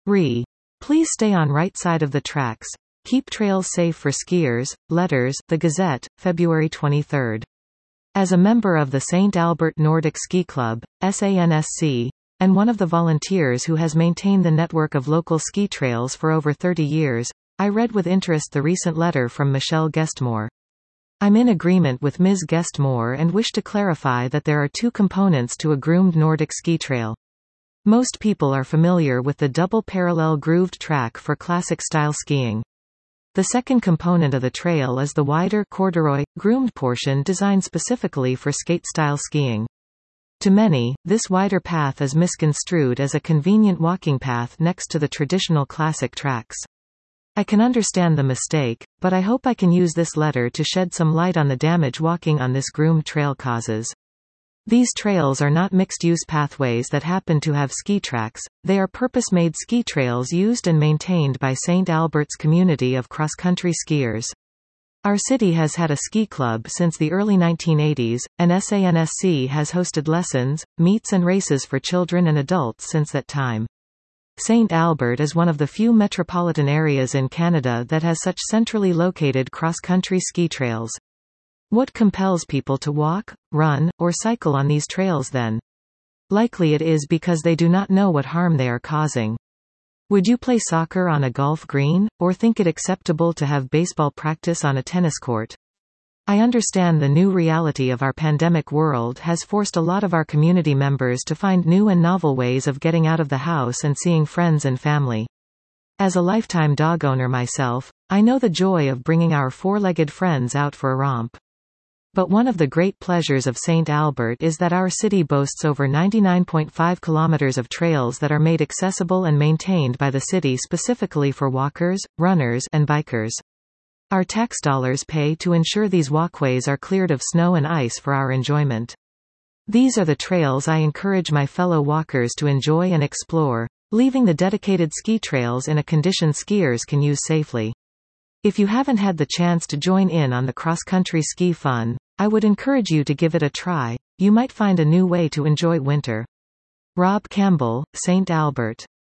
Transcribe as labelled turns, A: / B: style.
A: Please stay on right side of the tracks. Keep trails safe for skiers. Letters, The Gazette, February 23. As a member of the St. Albert Nordic Ski Club, SANSC, and one of the volunteers who has maintained the network of local ski trails for over 30 years, I read with interest the recent letter from Michelle Guestmore. I'm in agreement with Ms. Guestmore and wish to clarify that there are two components to a groomed Nordic ski trail. Most people are familiar with the double parallel grooved track for classic-style skiing. The second component of the trail is the wider corduroy, groomed portion designed specifically for skate-style skiing. To many, this wider path is misconstrued as a convenient walking path next to the traditional classic tracks. I can understand the mistake, but I hope I can use this letter to shed some light on the damage walking on this groomed trail causes. These trails are not mixed-use pathways that happen to have ski tracks, they are purpose-made ski trails used and maintained by St. Albert's community of cross-country skiers. Our city has had a ski club since the early 1980s, and SANSC has hosted lessons, meets and races for children and adults since that time. St. Albert is one of the few metropolitan areas in Canada that has such centrally located cross-country ski trails. What compels people to walk, run, or cycle on these trails then? Likely it is because they do not know what harm they are causing. Would you play soccer on a golf green, or think it acceptable to have baseball practice on a tennis court? I understand the new reality of our pandemic world has forced a lot of our community members to find new and novel ways of getting out of the house and seeing friends and family. As a lifetime dog owner myself, I know the joy of bringing our four-legged friends out for a romp. But one of the great pleasures of St. Albert is that our city boasts over 99.5 kilometers of trails that are made accessible and maintained by the city specifically for walkers, runners, and bikers. Our tax dollars pay to ensure these walkways are cleared of snow and ice for our enjoyment. These are the trails I encourage my fellow walkers to enjoy and explore, leaving the dedicated ski trails in a condition skiers can use safely. If you haven't had the chance to join in on the cross-country ski fun, I would encourage you to give it a try. You might find a new way to enjoy winter. Rob Campbell, St. Albert.